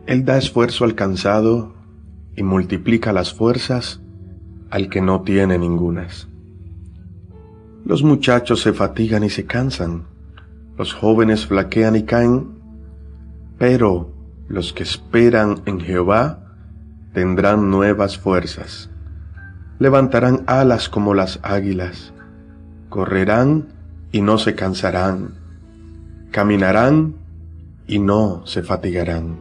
Él da esfuerzo al cansado y multiplica las fuerzas al que no tiene ningunas. Los muchachos se fatigan y se cansan, los jóvenes flaquean y caen, pero los que esperan en Jehová tendrán nuevas fuerzas. Levantarán alas como las águilas, correrán y no se cansarán, caminarán y no se fatigarán.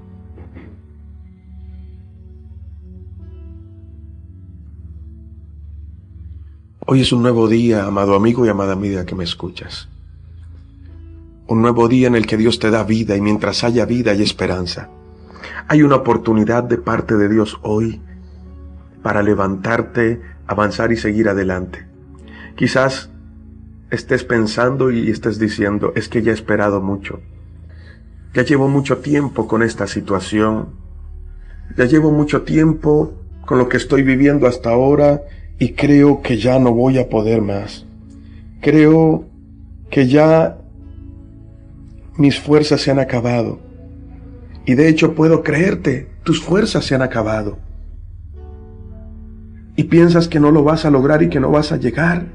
Hoy es un nuevo día, amado amigo y amada amiga que me escuchas. Un nuevo día en el que Dios te da vida, y mientras haya vida hay esperanza. Hay una oportunidad de parte de Dios hoy para levantarte, avanzar y seguir adelante. Quizás estés pensando y estés diciendo, es que ya he esperado mucho. Ya llevo mucho tiempo con esta situación. Ya llevo mucho tiempo con lo que estoy viviendo hasta ahora y creo que ya no voy a poder más. Creo que ya mis fuerzas se han acabado. Y de hecho puedo creerte, tus fuerzas se han acabado. Y piensas que no lo vas a lograr y que no vas a llegar.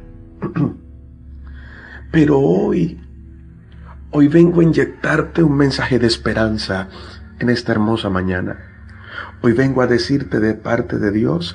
Pero hoy vengo a inyectarte un mensaje de esperanza en esta hermosa mañana. Hoy vengo a decirte de parte de Dios,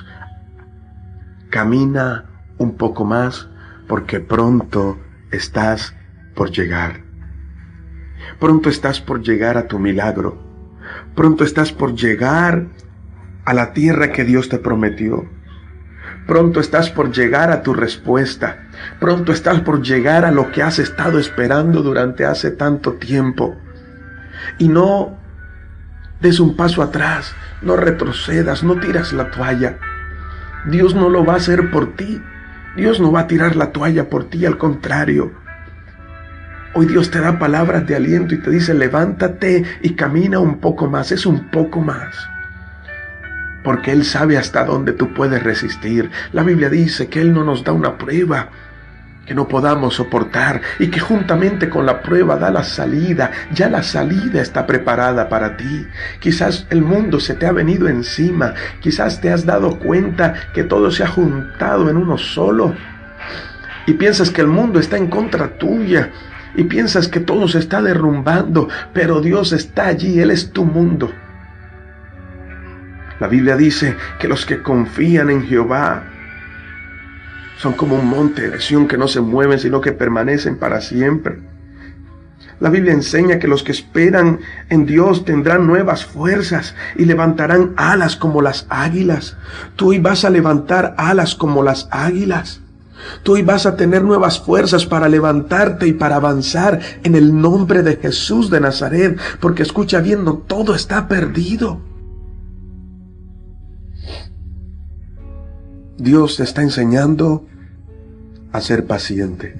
camina un poco más porque pronto estás por llegar. Pronto estás por llegar a tu milagro. Pronto estás por llegar a la tierra que Dios te prometió. Pronto estás por llegar a tu respuesta. Pronto estás por llegar a lo que has estado esperando durante hace tanto tiempo. Y no des un paso atrás, no retrocedas, no tiras la toalla. Dios no lo va a hacer por ti. Dios no va a tirar la toalla por ti, al contrario. Hoy Dios te da palabras de aliento y te dice, levántate y camina un poco más, es un poco más. Porque Él sabe hasta dónde tú puedes resistir. La Biblia dice que Él no nos da una prueba que no podamos soportar y que juntamente con la prueba da la salida. Ya la salida está preparada para ti. Quizás el mundo se te ha venido encima. Quizás te has dado cuenta que todo se ha juntado en uno solo. Y piensas que el mundo está en contra tuya. Y piensas que todo se está derrumbando. Pero Dios está allí. Él es tu mundo. La Biblia dice que los que confían en Jehová son como un monte de Sión que no se mueven, sino que permanecen para siempre. La Biblia enseña que los que esperan en Dios tendrán nuevas fuerzas y levantarán alas como las águilas. Tú hoy vas a levantar alas como las águilas. Tú hoy vas a tener nuevas fuerzas para levantarte y para avanzar en el nombre de Jesús de Nazaret. Porque escucha bien, no todo está perdido. Dios te está enseñando a ser paciente,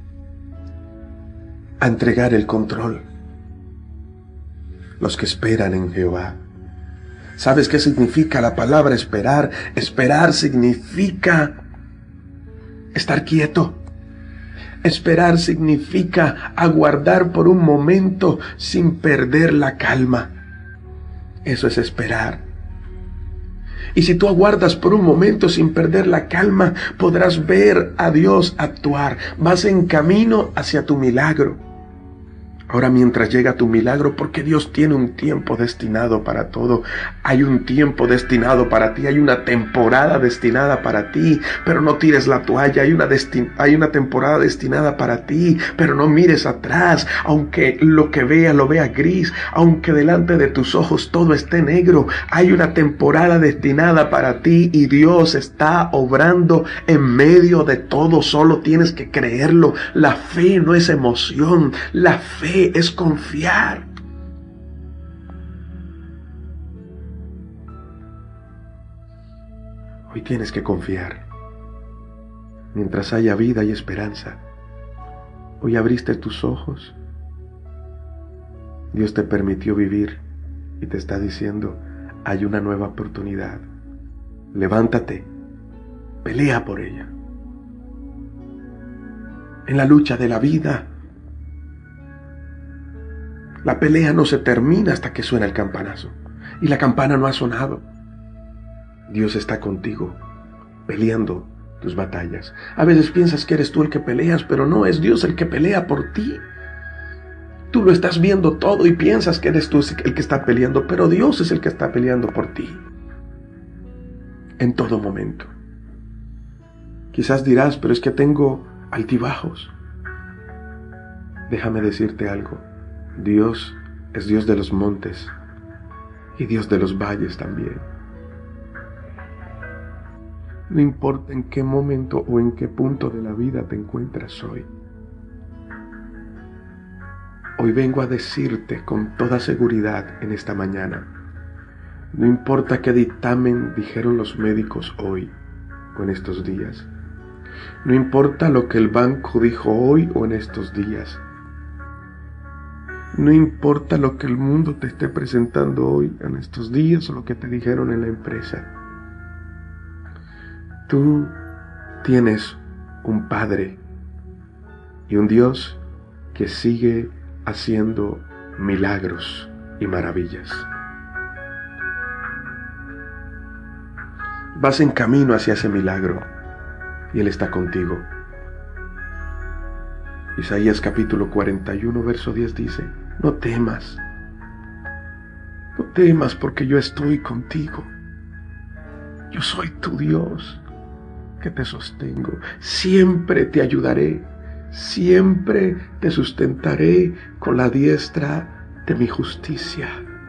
a entregar el control. Los que esperan en Jehová. ¿Sabes qué significa la palabra esperar? Esperar significa estar quieto. Esperar significa aguardar por un momento sin perder la calma. Eso es esperar. Y si tú aguardas por un momento sin perder la calma, podrás ver a Dios actuar. Vas en camino hacia tu milagro. Ahora mientras llega tu milagro, porque Dios tiene un tiempo destinado para todo. Hay un tiempo destinado para ti, hay una temporada destinada para ti, pero no tires la toalla. Hay una temporada destinada para ti, pero no mires atrás. Aunque lo que veas lo veas gris, aunque delante de tus ojos todo esté negro, hay una temporada destinada para ti y Dios está obrando en medio de todo. Solo tienes que creerlo. La fe no es emoción, la fe es confiar. Hoy tienes que confiar. Mientras haya vida y esperanza. Hoy abriste tus ojos. Dios te permitió vivir y te está diciendo, hay una nueva oportunidad. Levántate, pelea por ella. En la lucha de la vida, La pelea no se termina hasta que suena el campanazo. Y la campana no ha sonado. Dios está contigo, peleando tus batallas. A veces piensas que eres tú el que peleas, pero no, es Dios el que pelea por ti. Tú lo estás viendo todo y piensas que eres tú el que está peleando, pero Dios es el que está peleando por ti. En todo momento. Quizás dirás, pero es que tengo altibajos. Déjame decirte algo. Dios es Dios de los montes y Dios de los valles también. No importa en qué momento o en qué punto de la vida te encuentras hoy. Hoy vengo a decirte con toda seguridad en esta mañana, no importa qué dictamen dijeron los médicos hoy o en estos días, no importa lo que el banco dijo hoy o en estos días, no importa lo que el mundo te esté presentando hoy en estos días o lo que te dijeron en la empresa, tú tienes un Padre y un Dios que sigue haciendo milagros y maravillas. Vas en camino hacia ese milagro y Él está contigo. Isaías capítulo 41, verso 10 dice, no temas porque yo estoy contigo. Yo soy tu Dios que te sostengo. Siempre te ayudaré. Siempre te sustentaré con la diestra de mi justicia.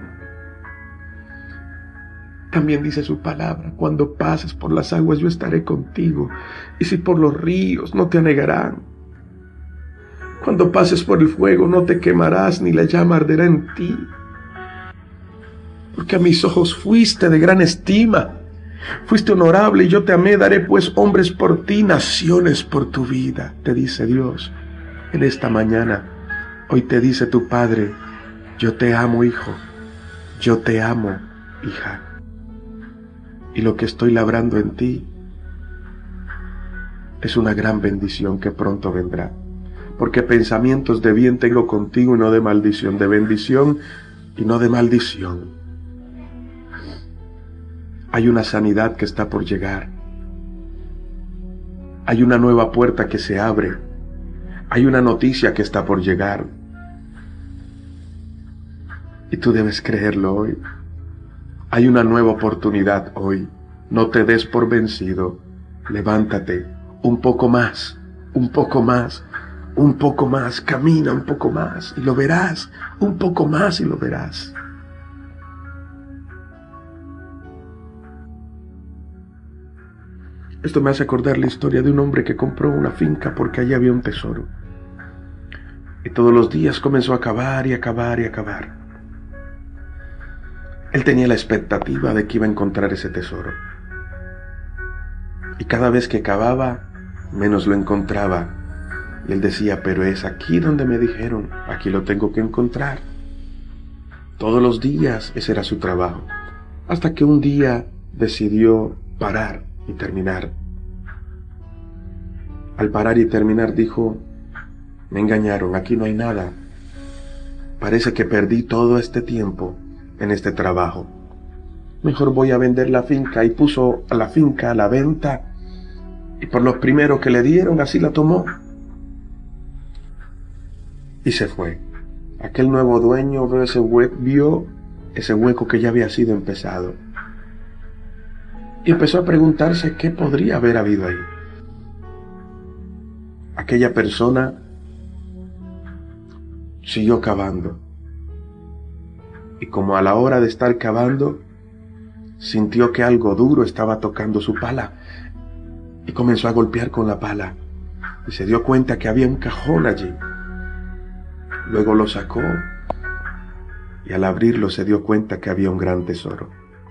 También dice su palabra, cuando pases por las aguas yo estaré contigo, y si por los ríos no te anegarán. Cuando pases por el fuego no te quemarás, ni la llama arderá en ti. Porque a mis ojos fuiste de gran estima, fuiste honorable y yo te amé, daré pues hombres por ti, naciones por tu vida, te dice Dios en esta mañana. Hoy te dice tu Padre, yo te amo, hijo, yo te amo, hija. Y lo que estoy labrando en ti es una gran bendición que pronto vendrá. Porque pensamientos de bien tengo contigo y no de maldición, de bendición y no de maldición. Hay una sanidad que está por llegar. Hay una nueva puerta que se abre. Hay una noticia que está por llegar. Y tú debes creerlo hoy. Hay una nueva oportunidad hoy. No te des por vencido. Levántate un poco más, un poco más, un poco más. Camina un poco más y lo verás. Un poco más y lo verás. Esto me hace acordar la historia de un hombre que compró una finca porque allí había un tesoro. Y todos los días comenzó a cavar y a cavar y a cavar. Él tenía la expectativa de que iba a encontrar ese tesoro. Y cada vez que cavaba, menos lo encontraba. Y él decía, pero es aquí donde me dijeron, aquí lo tengo que encontrar. Todos los días ese era su trabajo. Hasta que un día decidió parar y terminar. Al parar y terminar dijo, me engañaron, aquí no hay nada. Parece que perdí todo este tiempo en este trabajo. Mejor voy a vender la finca. Y puso a la finca a la venta y por los primeros que le dieron así la tomó y se fue. Aquel nuevo dueño vio ese hueco que ya había sido empezado y empezó a preguntarse qué podría haber habido ahí. Aquella persona siguió cavando y como a la hora de estar cavando sintió que algo duro estaba tocando su pala y comenzó a golpear con la pala y se dio cuenta que había un cajón allí. Luego lo sacó y al abrirlo se dio cuenta que había un gran tesoro.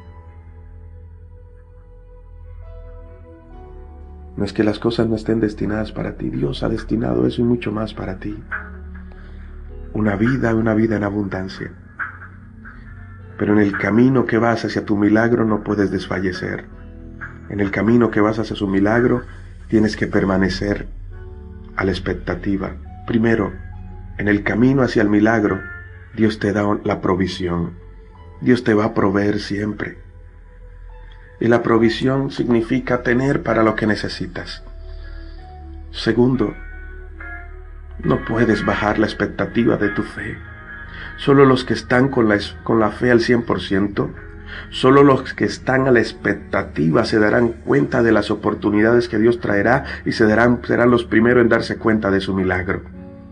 No es que las cosas no estén destinadas para ti. Dios ha destinado eso y mucho más para ti. Una vida en abundancia. Pero en el camino que vas hacia tu milagro no puedes desfallecer. En el camino que vas hacia su milagro tienes que permanecer a la expectativa. Primero, en el camino hacia el milagro Dios te da la provisión. Dios te va a proveer siempre. Y la provisión significa tener para lo que necesitas. Segundo, no puedes bajar la expectativa de tu fe. Solo los que están con la fe al 100%, solo los que están a la expectativa se darán cuenta de las oportunidades que Dios traerá y serán los primeros en darse cuenta de su milagro.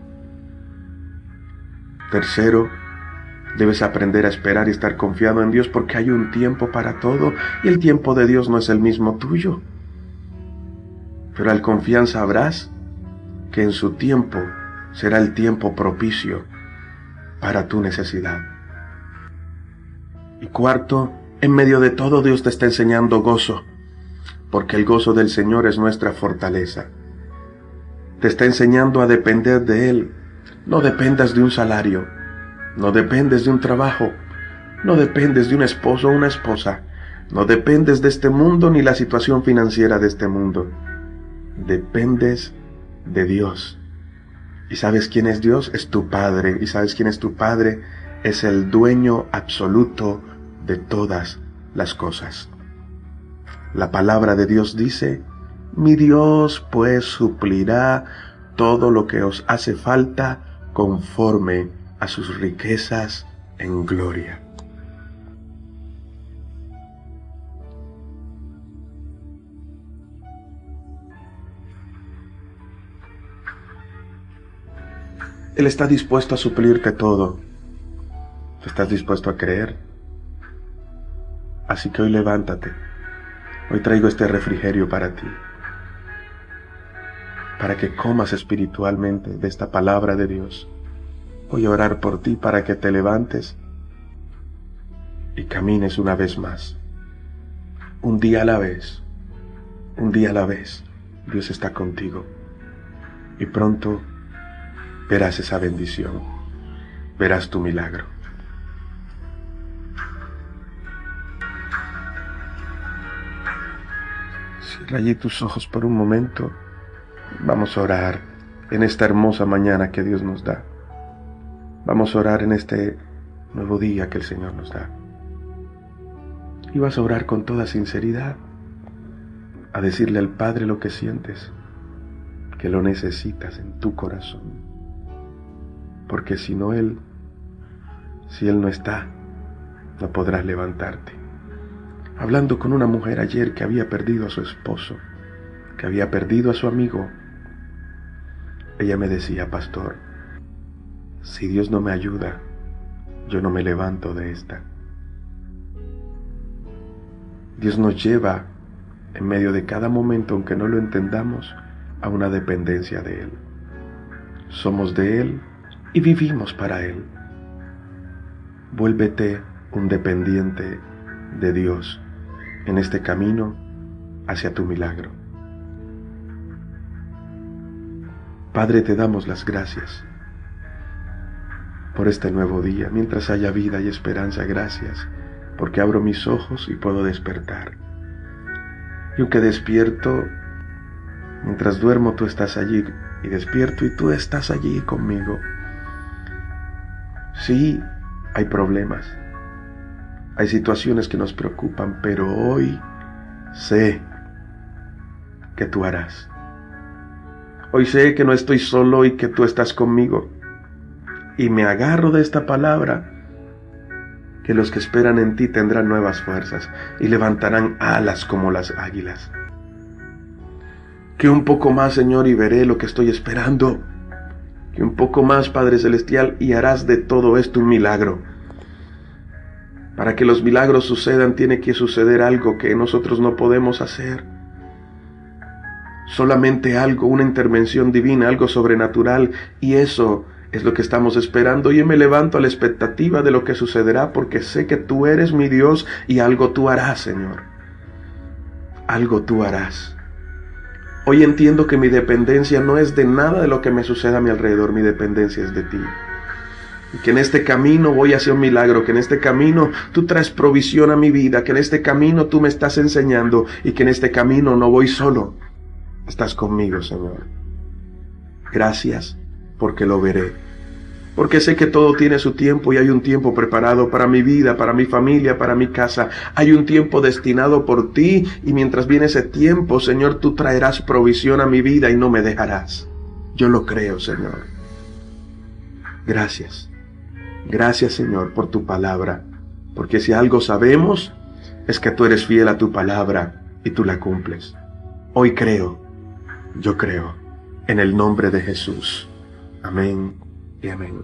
Tercero, debes aprender a esperar y estar confiado en Dios porque hay un tiempo para todo y el tiempo de Dios no es el mismo tuyo. Pero al confiar sabrás que en su tiempo será el tiempo propicio para tu necesidad. Y cuarto, en medio de todo Dios te está enseñando gozo, porque el gozo del Señor es nuestra fortaleza. Te está enseñando a depender de Él. No dependas de un salario, no dependes de un trabajo, no dependes de un esposo o una esposa, no dependes de este mundo ni la situación financiera de este mundo. Dependes de Dios. ¿Y sabes quién es Dios? Es tu Padre. ¿Y sabes quién es tu Padre? Es el dueño absoluto de todas las cosas. La palabra de Dios dice: mi Dios pues suplirá todo lo que os hace falta conforme a sus riquezas en gloria. Él está dispuesto a suplirte todo. ¿Estás dispuesto a creer? Así que hoy levántate. Hoy traigo este refrigerio para ti, para que comas espiritualmente de esta palabra de Dios. Voy a orar por ti para que te levantes y camines una vez más. Un día a la vez, un día a la vez, Dios está contigo. Y pronto verás esa bendición, verás tu milagro. Cierra allí tus ojos por un momento. Vamos a orar en esta hermosa mañana que Dios nos da. Vamos a orar en este nuevo día que el Señor nos da. Y vas a orar con toda sinceridad, a decirle al Padre lo que sientes, que lo necesitas en tu corazón. Porque si Él no está, no podrás levantarte. Hablando con una mujer ayer que había perdido a su esposo, que había perdido a su amigo, ella me decía: pastor, si Dios no me ayuda, yo no me levanto de esta. Dios nos lleva en medio de cada momento, aunque no lo entendamos, a una dependencia de Él. Somos de Él y vivimos para Él. Vuélvete un dependiente de Dios en este camino hacia tu milagro. Padre, te damos las gracias por este nuevo día. Mientras haya vida y esperanza, gracias, porque abro mis ojos y puedo despertar. Y aunque despierto, mientras duermo tú estás allí, y despierto y tú estás allí conmigo. Sí, hay problemas, hay situaciones que nos preocupan, pero hoy sé que tú harás. Hoy sé que no estoy solo y que tú estás conmigo. Y me agarro de esta palabra, que los que esperan en ti tendrán nuevas fuerzas y levantarán alas como las águilas. Que un poco más, Señor, y veré lo que estoy esperando. Que un poco más, Padre Celestial, y harás de todo esto un milagro. Para que los milagros sucedan, tiene que suceder algo que nosotros no podemos hacer. Solamente algo, una intervención divina, algo sobrenatural, y eso es lo que estamos esperando. Yo me levanto a la expectativa de lo que sucederá, porque sé que tú eres mi Dios y algo tú harás, Señor. Algo tú harás. Hoy entiendo que mi dependencia no es de nada de lo que me suceda a mi alrededor, mi dependencia es de ti. Y que en este camino voy hacia un milagro, que en este camino tú traes provisión a mi vida, que en este camino tú me estás enseñando y que en este camino no voy solo. Estás conmigo, Señor. Gracias porque lo veré. porque sé que todo tiene su tiempo y hay un tiempo preparado para mi vida, para mi familia, para mi casa. Hay un tiempo destinado por ti y mientras viene ese tiempo, Señor, tú traerás provisión a mi vida y no me dejarás. Yo lo creo, Señor. Gracias. Gracias, Señor, por tu palabra, porque si algo sabemos es que tú eres fiel a tu palabra y tú la cumples. Hoy creo, yo creo, en el nombre de Jesús. Amén y amén.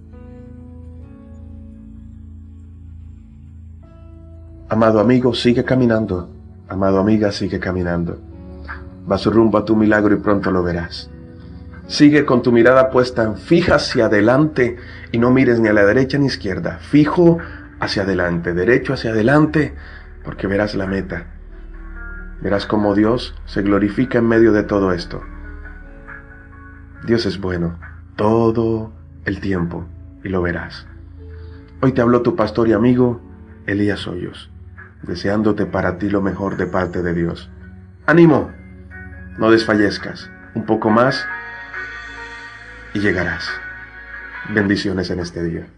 Amado amigo, sigue caminando. Amado amiga, sigue caminando. Vas rumbo a tu milagro y pronto lo verás. Sigue con tu mirada puesta fija hacia adelante y no mires ni a la derecha ni a la izquierda. Fijo hacia adelante, derecho hacia adelante, porque verás la meta. Verás cómo Dios se glorifica en medio de todo esto. Dios es bueno todo el tiempo y lo verás. Hoy te habló tu pastor y amigo Elías Hoyos, deseándote para ti lo mejor de parte de Dios. ¡Ánimo! No desfallezcas. Un poco más y llegarás. Bendiciones en este día.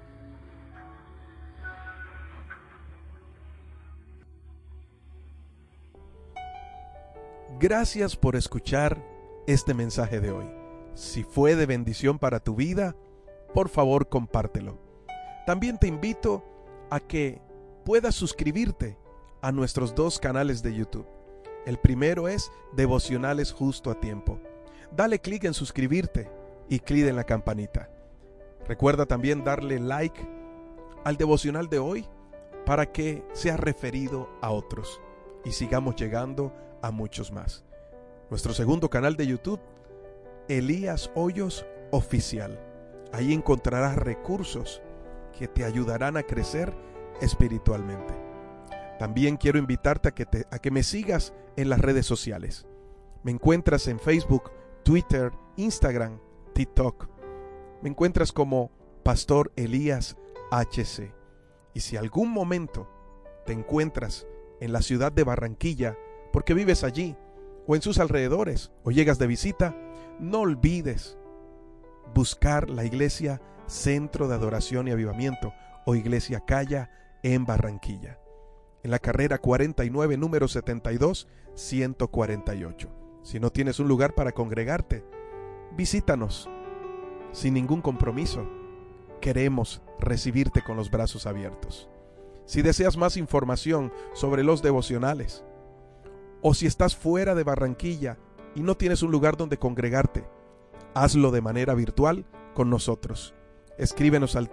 Gracias por escuchar este mensaje de hoy. Si fue de bendición para tu vida, por favor compártelo. También te invito a que puedas suscribirte a nuestros 2 canales de YouTube. El primero es Devocionales Justo a Tiempo. Dale clic en suscribirte y clic en la campanita. Recuerda también darle like al devocional de hoy para que sea referido a otros y sigamos llegando a muchos más. Nuestro segundo canal de YouTube, Elías Hoyos Oficial. Ahí encontrarás recursos que te ayudarán a crecer espiritualmente. También quiero invitarte a que me sigas en las redes sociales. Me encuentras en Facebook, Twitter, Instagram, TikTok. Me encuentras como Pastor Elías HC. Y si algún momento te encuentras en la ciudad de Barranquilla, porque vives allí, o en sus alrededores, o llegas de visita, no olvides buscar la iglesia Centro de Adoración y Avivamiento, o Iglesia Calla en Barranquilla, en la carrera 49, número 72, 148. Si no tienes un lugar para congregarte, visítanos sin ningún compromiso. Queremos recibirte con los brazos abiertos. Si deseas más información sobre los devocionales, o si estás fuera de Barranquilla y no tienes un lugar donde congregarte, hazlo de manera virtual con nosotros. Escríbenos al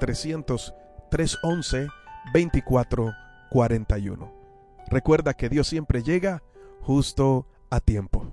300-311-2441. Recuerda que Dios siempre llega justo a tiempo.